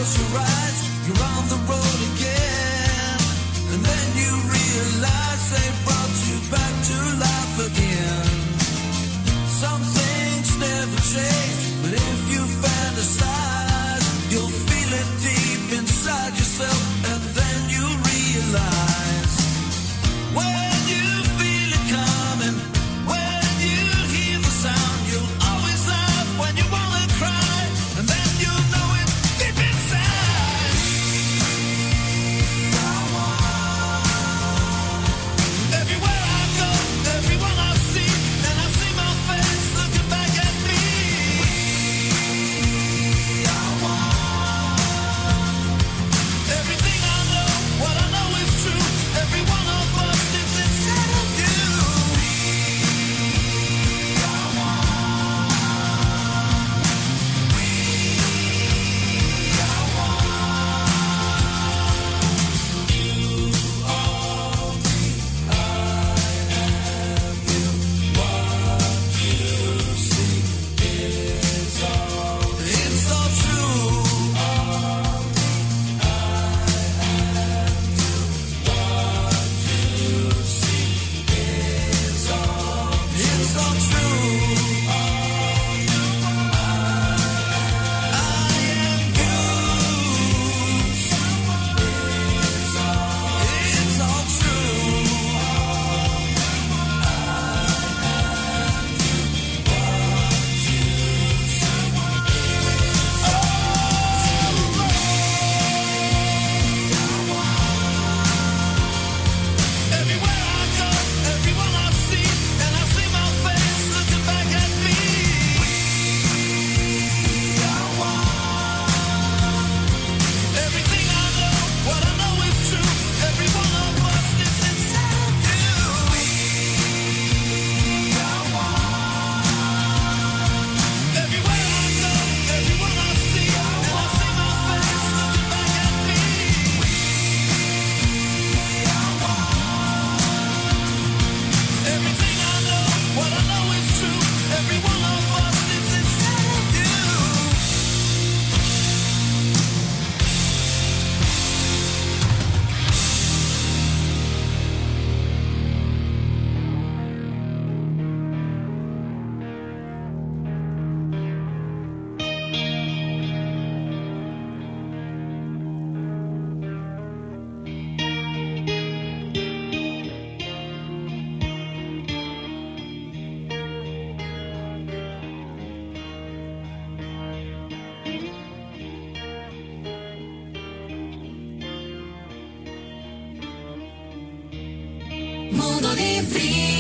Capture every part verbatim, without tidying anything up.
Mundo Livre.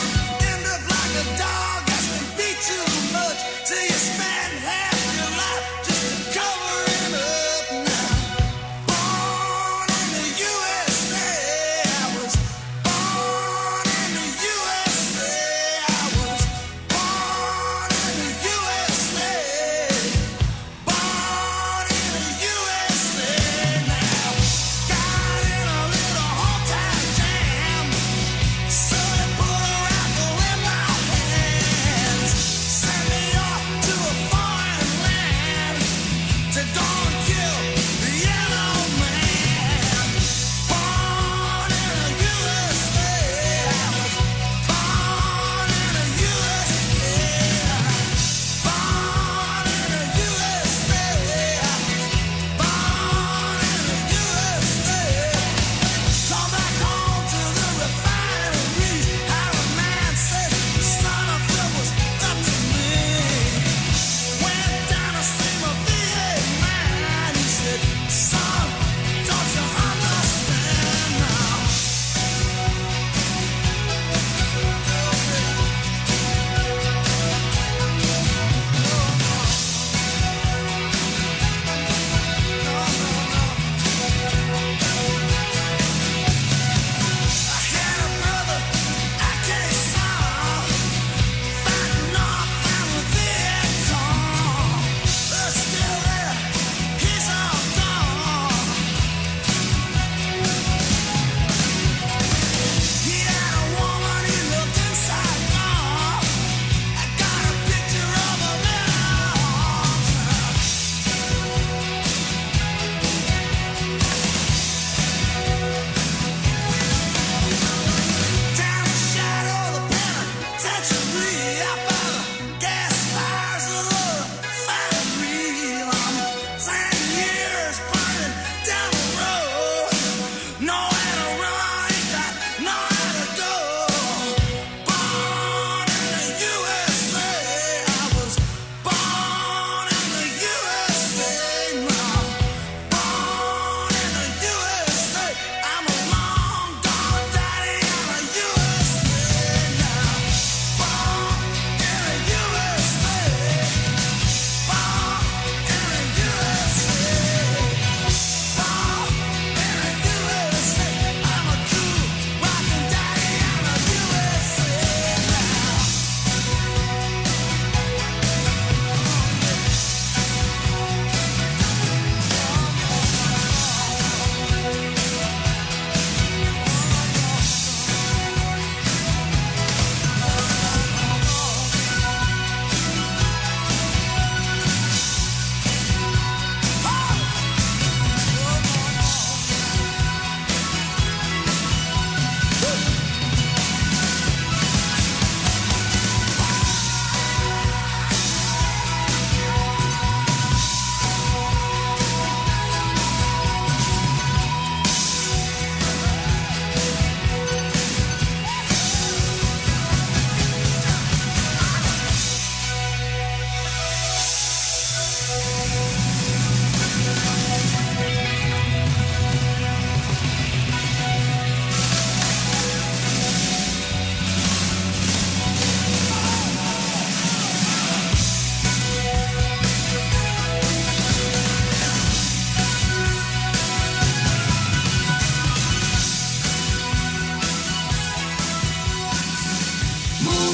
Till you spend half your life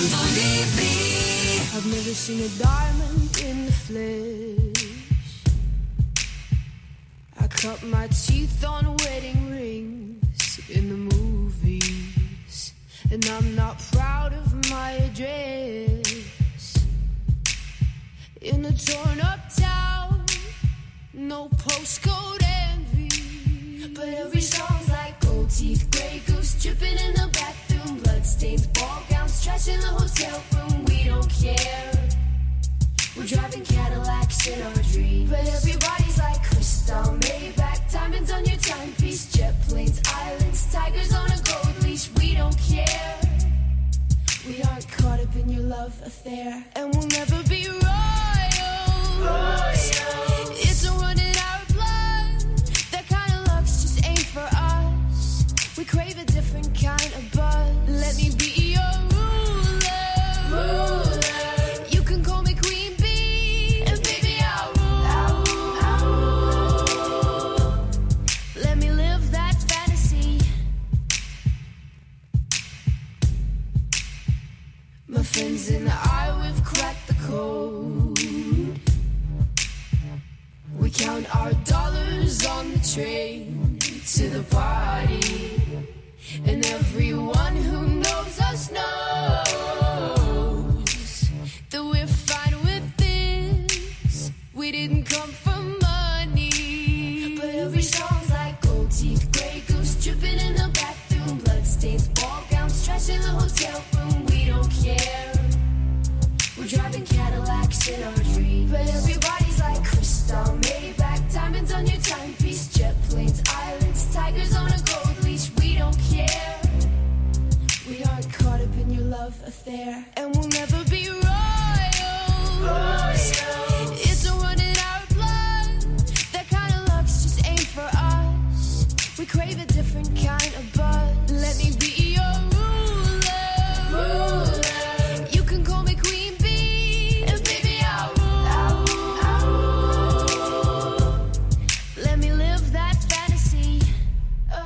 I've never seen a diamond in the flesh. I cut my teeth on wedding rings in the movies, and I'm not proud of my address. In a torn up town, no postcode envy, but every song's like gold teeth, grey goose dripping in the bathroom, bloodstains, ball gowns, trash in the hotel room. We don't care. We're driving Cadillacs in our dreams, but everybody's like crystal, Maybach, diamonds on your timepiece, jet planes, islands, tigers on a gold leash. We don't care. We aren't caught up in your love affair, and we'll never be royals. Royals. It's a run in our blood. That kind of luck's just ain't for us. We crave a different kind of buzz. Let me be your ruler. Ruler. You can call me Queen Bee, and baby I'll rule. I'll rule. I'll rule. Let me live that fantasy. My friends and I, we've cracked the code. We count our dollars on the train to the party, and everyone who knows us knows that we're fine with this. We didn't come for money, but every song's like gold teeth, grey goose dripping in the bathroom, bloodstains, ball gowns, trash in the hotel room. We don't care. We're driving Cadillacs in our dreams, but everybody's like crystal, Maybach, diamonds on your timepiece, jet planes, islands, tigers on a gold leash. We don't care. We aren't caught up in your love affair, and we'll never be royals. Royals. It's a run in our blood. That kind of luck's just ain't for us. We crave a different kind of buzz. Let me be your ruler. Ruler. You can call me Queen Bee, and baby I'll rule. I'll rule. I'll rule. Let me live that fantasy. Oh,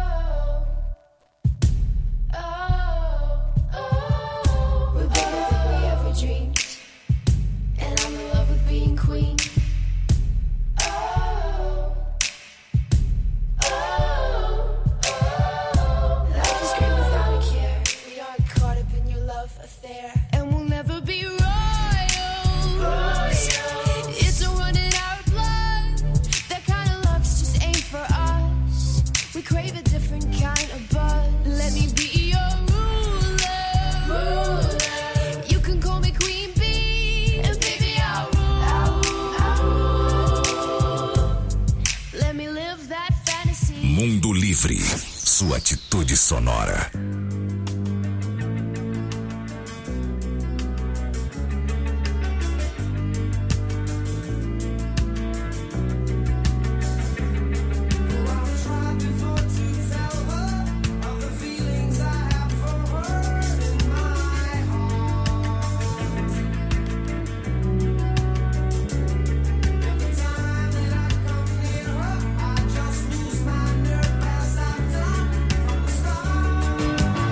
oh, oh. We're better than we ever dreamed, and I'm in love with being queen. Oh, oh, oh. Life is great without a care. We aren't caught up in your love affair, and we'll never be royals. Royals. It's a run in our blood. That kind of luck's just ain't for us. We crave a different kind of buzz. Let me be your ruler. Ruler. You can call me Queen Bee, and baby I'll rule. I'll rule. I'll rule. Let me live that fantasy. Mundo Livre, sua atitude sonora. I just lose my nerve as I've done from the start.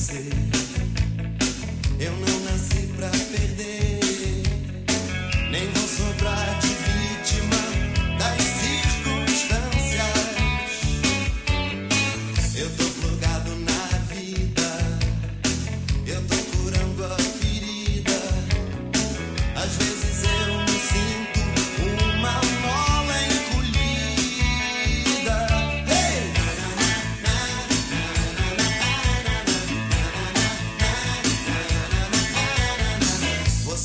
vencer. Eu não nasci pra perder, nem vou sobrar de vítima das circunstâncias. Eu tô plugado na vida, eu tô curando a ferida. Às vezes eu me sinto uma mola encolhida. Hey! Você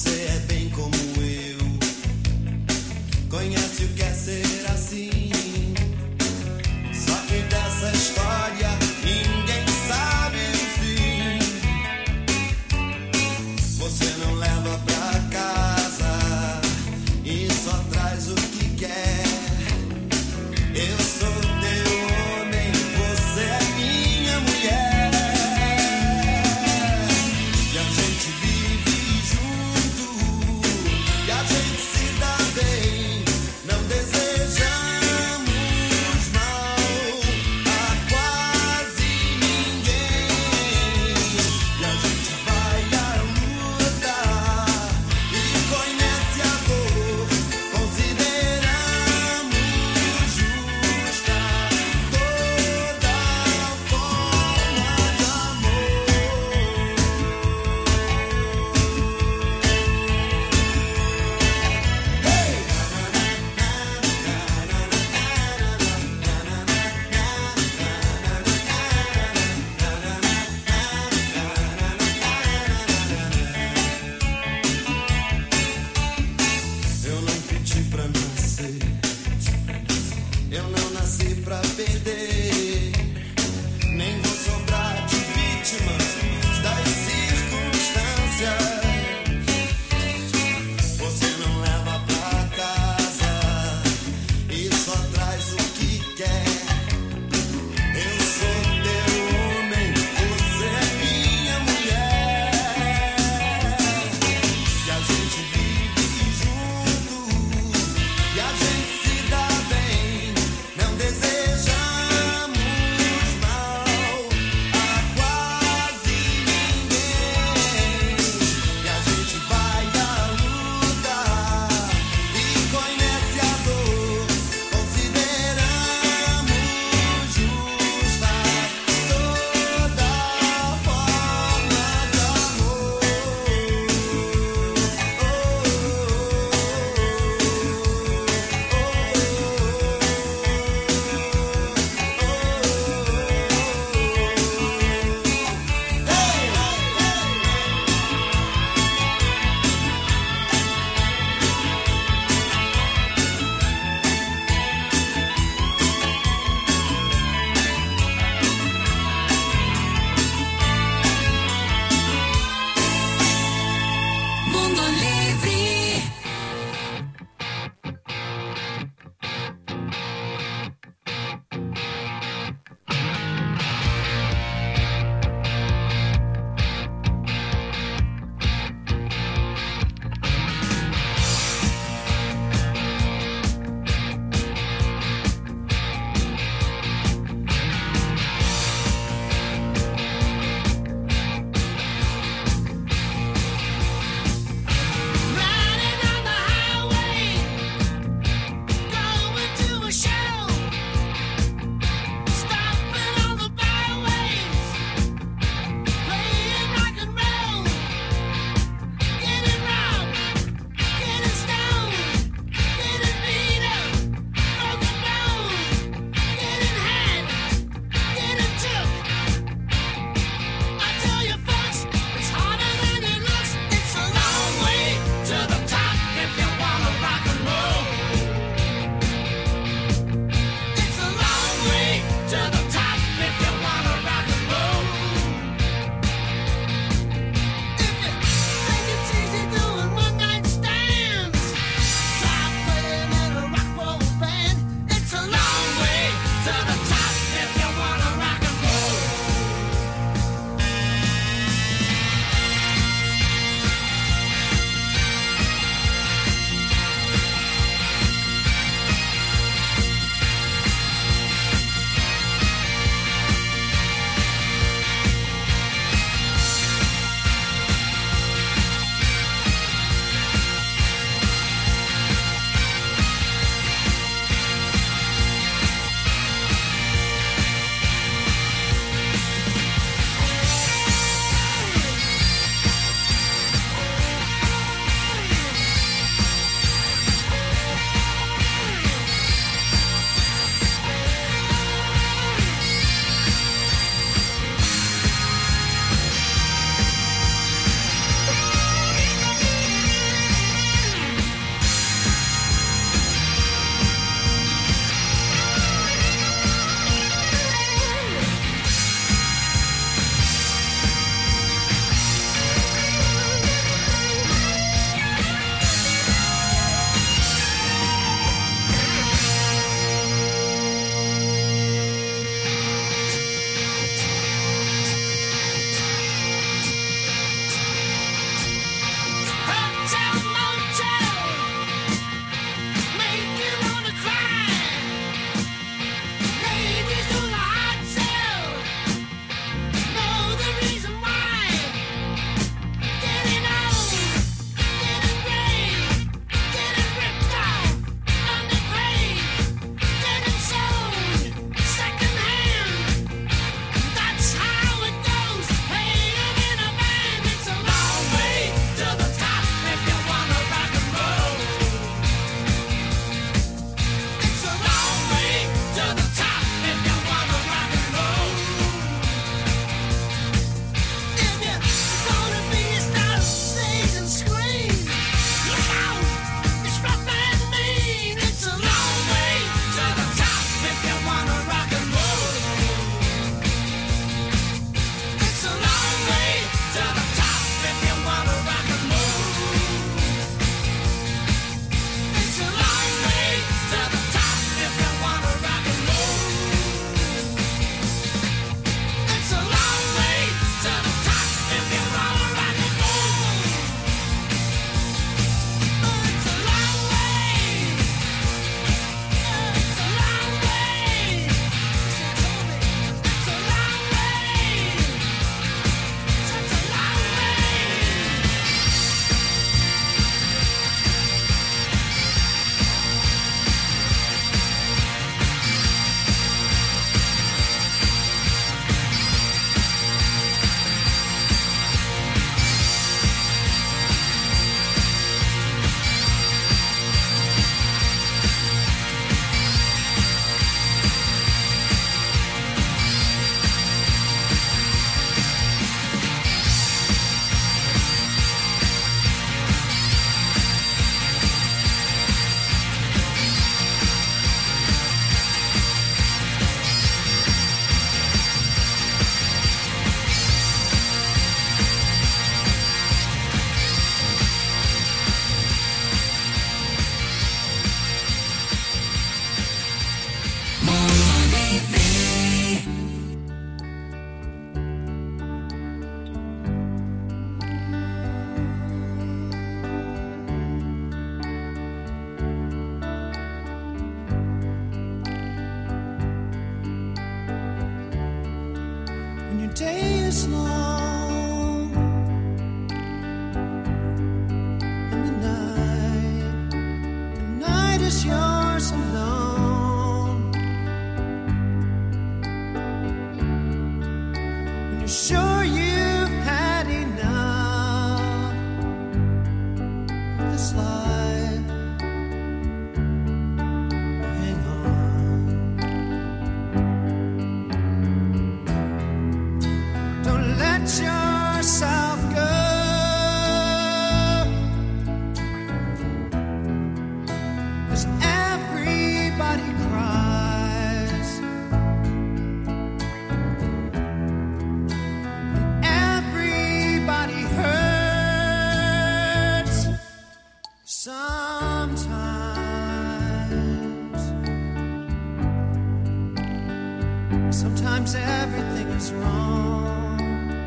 sometimes everything is wrong.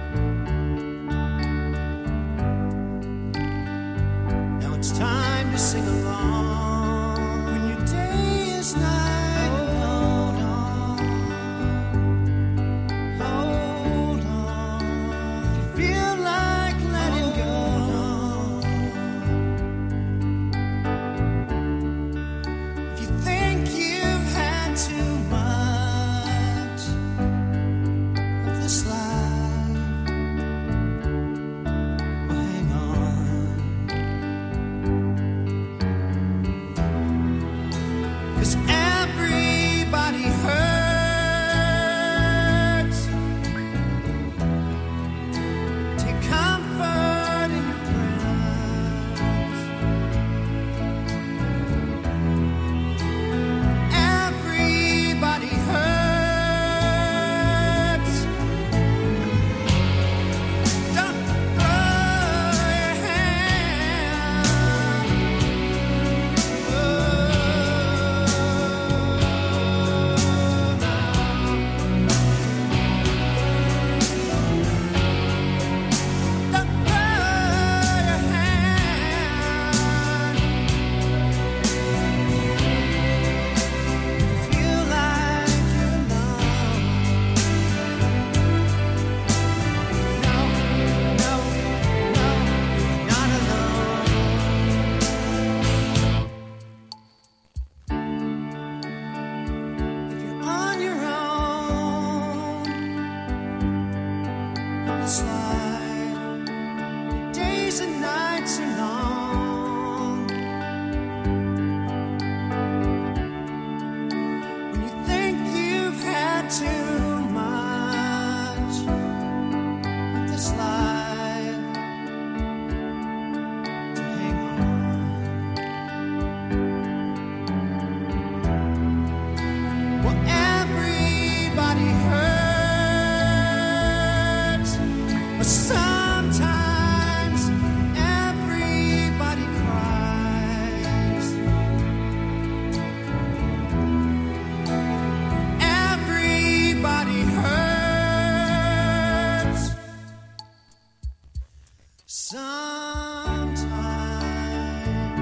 Now it's time to sing along. When your day is night, hold on, hold on. If you feel like letting go, if you think you've had too much of this life, well, hang on. 'Cause everybody hurts. Take comfort in your friends. Everybody hurts. Don't throw your hand. Don't throw your hand. Feel like you're alone. No, no, no, you're not alone. If you're on your own on this life, your days and nights are long. When you think you've had too much of this life, to hang on. Well, everybody hurts, but sometimes everybody cries. Everybody hurts sometimes.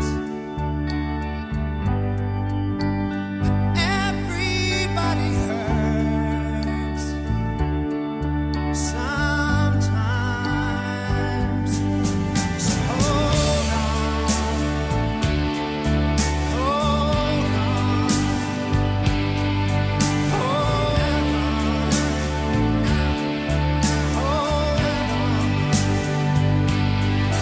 Everybody hurts sometimes. So hold on, hold on, hold on, hold on.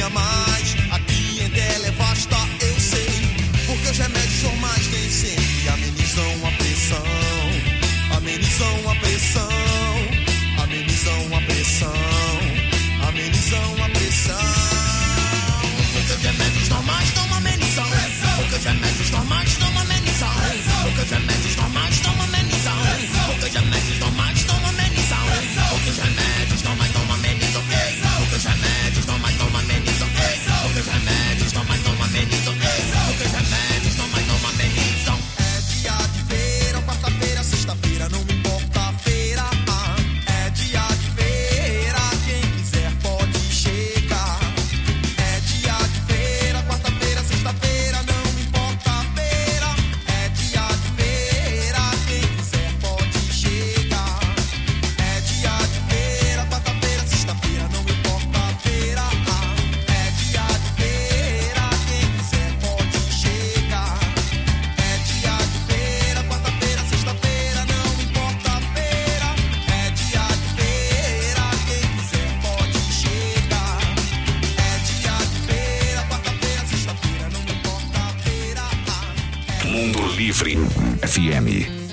via mais. A clientela é vasta, eu sei, porque os remédios normais nem sempre amenizam a pressão. Amenizam a pressão. Amenizam a pressão. Amenizam a pressão. Porque os remédios normais não amenizam. Porque os remédios normais não amenizam. Porque os remédios normais não amenizam. Porque os remédios normais não amenizam. Porque os remédios normais não amenizam. Porque os remédios normais não amenizam. Porque os remédios normais não amenizam. Porque os remédios normais não amenizam. É dia de feira, quarta-feira, sexta-feira, não me importa a feira. É dia de feira, quem quiser pode chegar. É dia de feira, quarta-feira, sexta-feira, não me importa a feira. É dia de feira, quem quiser pode chegar. É dia de feira, quarta-feira, sexta-feira, não me importa a feira. É dia de feira, quem quiser pode chegar. É dia de feira, quarta-feira, sexta-feira, não me importa a feira. É dia de feira, quem quiser pode chegar. É dia de feira, quarta-feira, sexta-feira, não me importa a feira. Mundo Livre F M.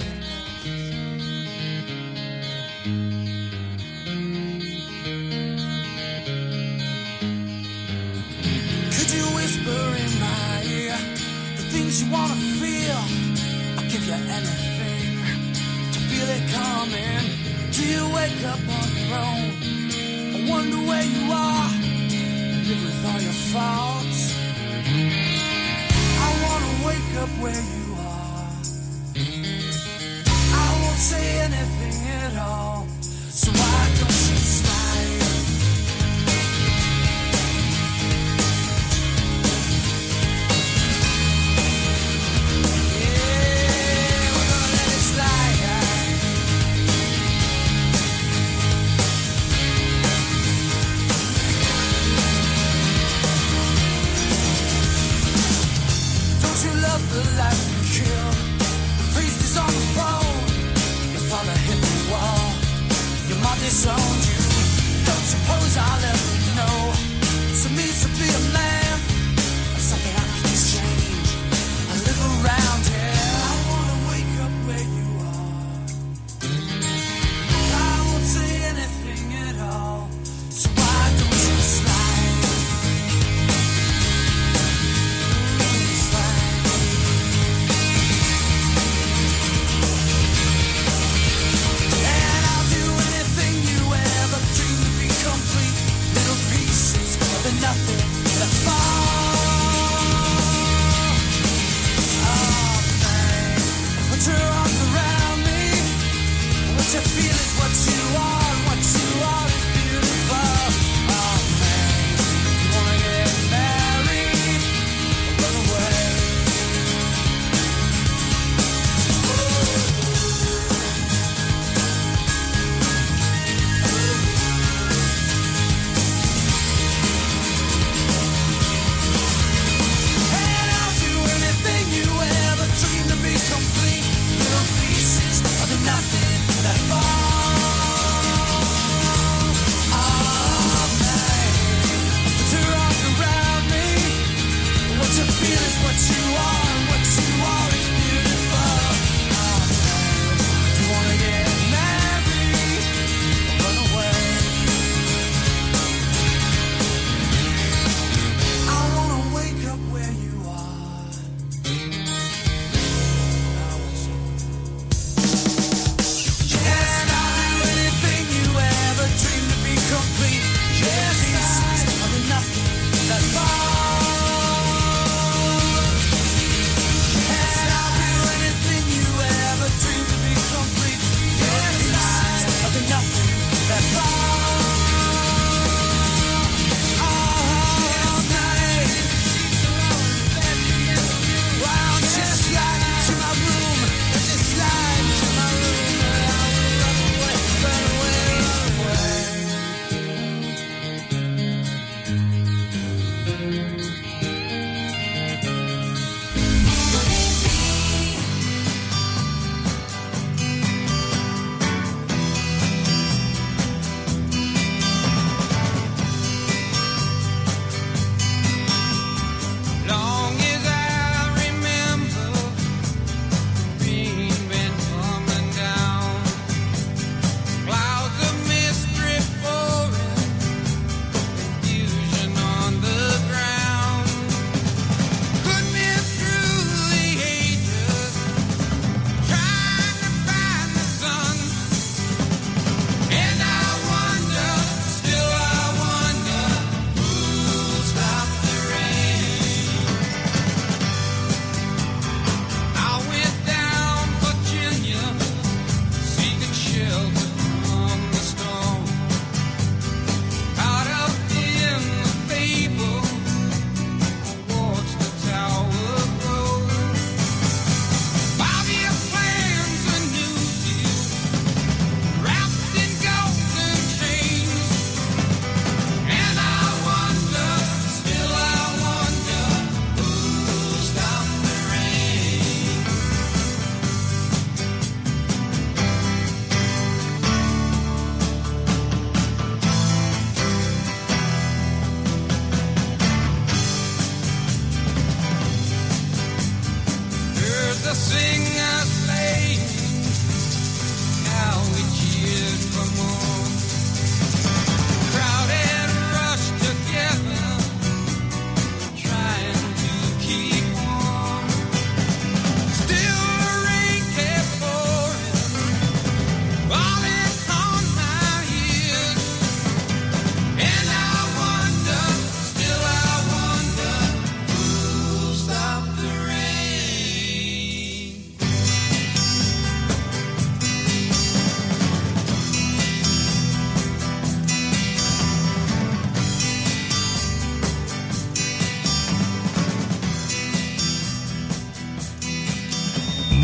Could you whisper in my ear the things you wanna feel? I'll give you anything to feel it coming. Do you wake up on your own? I wonder where you are and live with all your faults. I wanna wake up where you are. I won't say anything at all. So why don't you slide? Yeah, we're gonna let it slide. Don't you love the life you kill? The priest is on the phone. Your father hit the wall. Your mom disowned you. Don't suppose I'll ever know. So means to be a man. Something I can exchange. I live around here. I wanna wake up where you are. I won't say anything at all. So why don't you slide? Mm, slide. And I'll do anything you ever dreamed to be complete. Little piece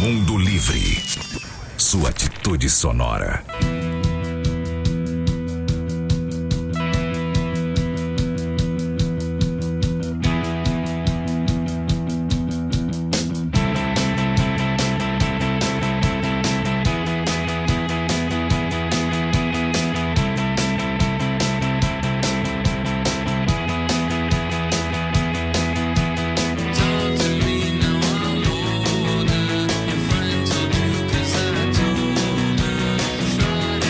Mundo Livre. Sua atitude sonora. Friend told you 'cause I told her. Friday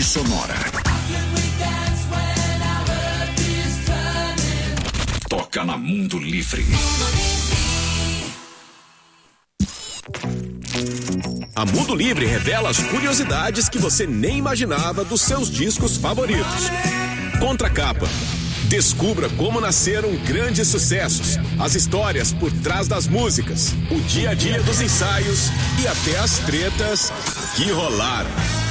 sonora. Toca na Mundo Livre. A Mundo Livre revela as curiosidades que você nem imaginava dos seus discos favoritos. Contracapa. Descubra como nasceram grandes sucessos, as histórias por trás das músicas, o dia a dia dos ensaios e até as tretas que rolaram.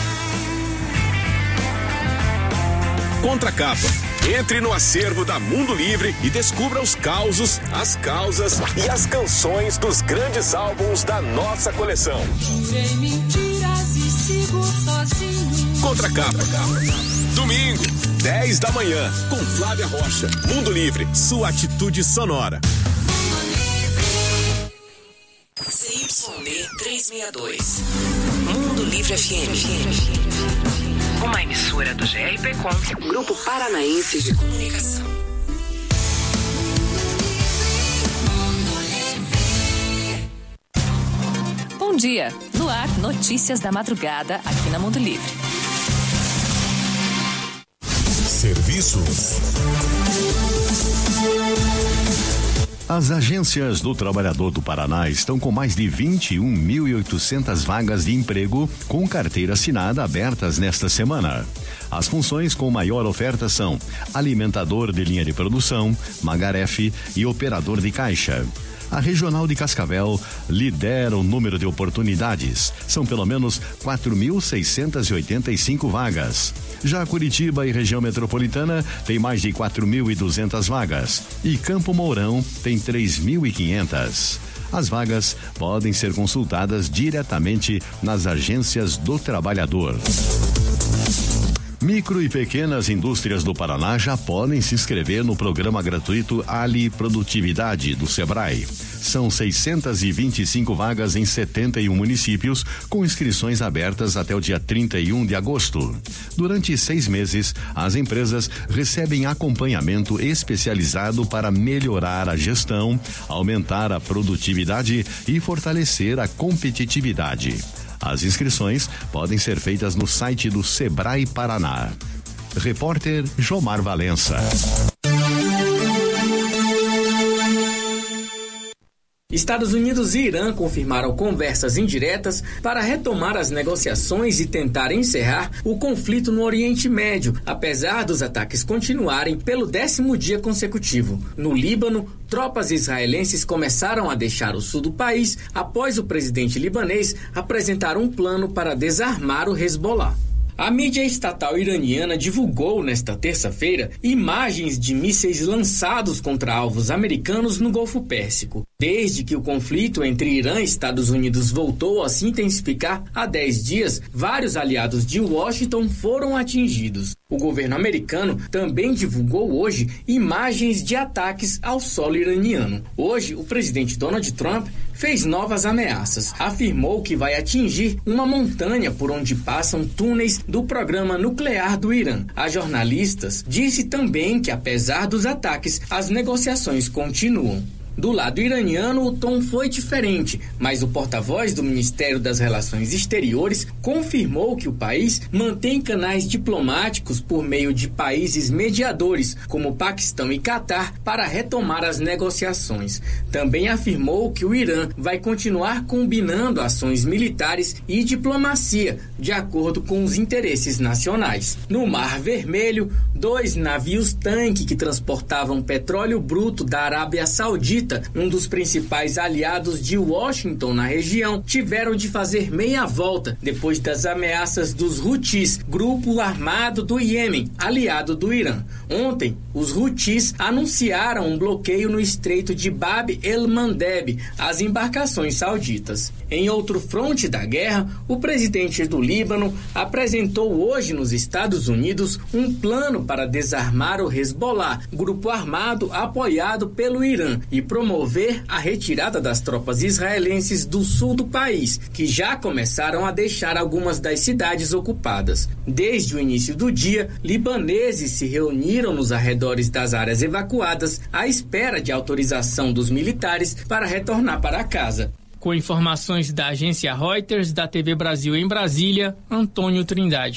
Contracapa. Entre no acervo da Mundo Livre e descubra os causos, as causas e as canções dos grandes álbuns da nossa coleção. Sem mentiras e sigo sozinho. Contracapa. Domingo, dez da manhã, com Flávia Rocha. Mundo Livre, sua atitude sonora. C Y D trezentos e sessenta e dois. Mundo Livre F M. Uma emissora do G R P Com, Grupo Paranaense de Comunicação. Bom dia. No ar, notícias da madrugada aqui na Mundo Livre. Serviços. As agências do Trabalhador do Paraná estão com mais de vinte e um mil e oitocentas vagas de emprego com carteira assinada abertas nesta semana. As funções com maior oferta são alimentador de linha de produção, magarefe e operador de caixa. A Regional de Cascavel lidera o número de oportunidades. São pelo menos quatro mil seiscentas e oitenta e cinco vagas. Já Curitiba e região metropolitana tem mais de quatro mil e duzentas vagas. E Campo Mourão tem três mil e quinhentas. As vagas podem ser consultadas diretamente nas agências do trabalhador. Micro e pequenas indústrias do Paraná já podem se inscrever no programa gratuito Ali Produtividade do Sebrae. São seiscentas e vinte e cinco vagas em setenta e um municípios, com inscrições abertas até o dia trinta e um de agosto. Durante seis meses, as empresas recebem acompanhamento especializado para melhorar a gestão, aumentar a produtividade e fortalecer a competitividade. As inscrições podem ser feitas no site do Sebrae Paraná. Repórter Jomar Valença. Estados Unidos e Irã confirmaram conversas indiretas para retomar as negociações e tentar encerrar o conflito no Oriente Médio, apesar dos ataques continuarem pelo décimo dia consecutivo. No Líbano, tropas israelenses começaram a deixar o sul do país após o presidente libanês apresentar um plano para desarmar o Hezbollah. A mídia estatal iraniana divulgou nesta terça-feira imagens de mísseis lançados contra alvos americanos no Golfo Pérsico. Desde que o conflito entre Irã e Estados Unidos voltou a se intensificar há dez dias, vários aliados de Washington foram atingidos. O governo americano também divulgou hoje imagens de ataques ao solo iraniano. Hoje, o presidente Donald Trump fez novas ameaças. Afirmou que vai atingir uma montanha por onde passam túneis do programa nuclear do Irã. A jornalistas disse também que, apesar dos ataques, as negociações continuam. Do lado iraniano, o tom foi diferente, mas o porta-voz do Ministério das Relações Exteriores confirmou que o país mantém canais diplomáticos por meio de países mediadores, como Paquistão e Catar, para retomar as negociações. Também afirmou que o Irã vai continuar combinando ações militares e diplomacia, de acordo com os interesses nacionais. No Mar Vermelho, dois navios-tanque que transportavam petróleo bruto da Arábia Saudita, um dos principais aliados de Washington na região, tiveram de fazer meia volta depois das ameaças dos Houthis, grupo armado do Iêmen, aliado do Irã. Ontem, os Houthis anunciaram um bloqueio no estreito de Bab el-Mandeb às embarcações sauditas. Em outro fronte da guerra, o presidente do Líbano apresentou hoje nos Estados Unidos um plano para desarmar o Hezbollah, grupo armado apoiado pelo Irã, e promover a retirada das tropas israelenses do sul do país, que já começaram a deixar algumas das cidades ocupadas. Desde o início do dia, libaneses se reuniram nos arredores das áreas evacuadas à espera de autorização dos militares para retornar para casa. Com informações da agência Reuters, da T V Brasil em Brasília, Antônio Trindade.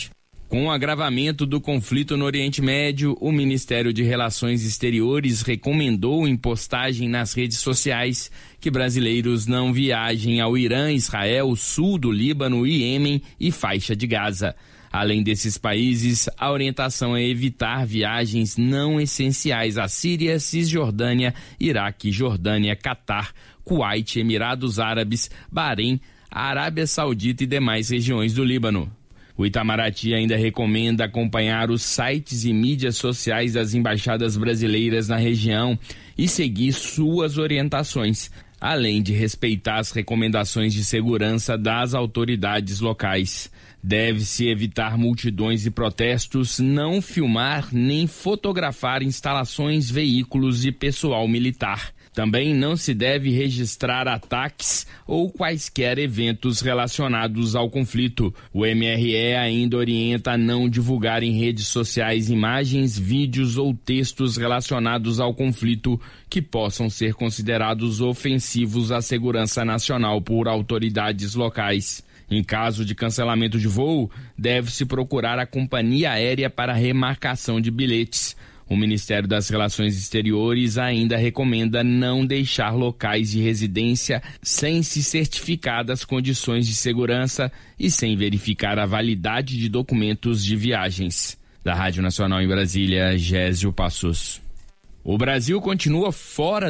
Com o agravamento do conflito no Oriente Médio, o Ministério de Relações Exteriores recomendou em postagem nas redes sociais que brasileiros não viajem ao Irã, Israel, sul do Líbano, Iêmen e faixa de Gaza. Além desses países, a orientação é evitar viagens não essenciais à Síria, Cisjordânia, Iraque, Jordânia, Catar, Kuwait, Emirados Árabes, Bahrein, Arábia Saudita e demais regiões do Líbano. O Itamaraty ainda recomenda acompanhar os sites e mídias sociais das embaixadas brasileiras na região e seguir suas orientações, além de respeitar as recomendações de segurança das autoridades locais. Deve-se evitar multidões e protestos, não filmar nem fotografar instalações, veículos e pessoal militar. Também não se deve registrar ataques ou quaisquer eventos relacionados ao conflito. O M R E ainda orienta a não divulgar em redes sociais imagens, vídeos ou textos relacionados ao conflito que possam ser considerados ofensivos à segurança nacional por autoridades locais. Em caso de cancelamento de voo, deve-se procurar a companhia aérea para remarcação de bilhetes. O Ministério das Relações Exteriores ainda recomenda não deixar locais de residência sem se certificar das condições de segurança e sem verificar a validade de documentos de viagens. Da Rádio Nacional em Brasília, Gésio Passos. O Brasil continua fora